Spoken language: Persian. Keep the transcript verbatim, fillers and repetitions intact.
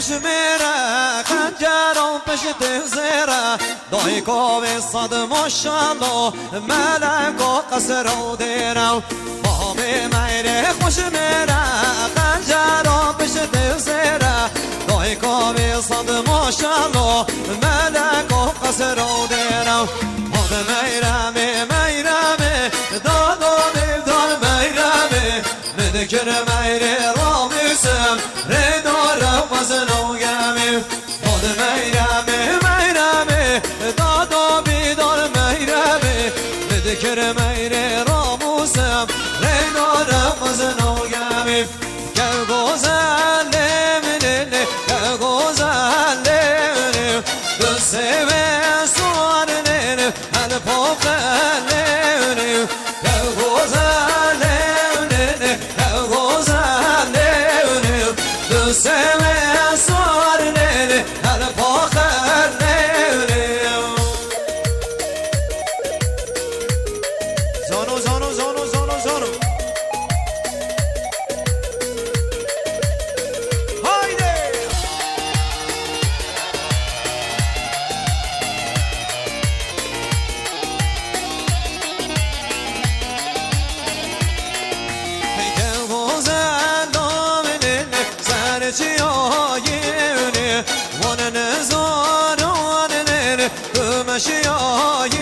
خوش میره خنجرم پشت زیره دای کاوی صد ماشالله ملک و قصر و دیره بام میره خوش میره خنجرم پشت زیره دای کاوی صد ماشالله ملک و قصر و دیره بام میره میره دادو بیدار میره مدکر میره رامیسم ردارم وزنو گمی داد میرم میرم دادا بیدار میرم مدکر میره راموسم ردارم وزنو گمی که گوزلم ننه که گوزلم دسته و سوار ننه هل پاخلم که گوزلم ننه که گوزلم دسته و سوار ننه هل پاخلم زانو زانو زانو زانو زانو چیایونه وان نزارانه کمشیای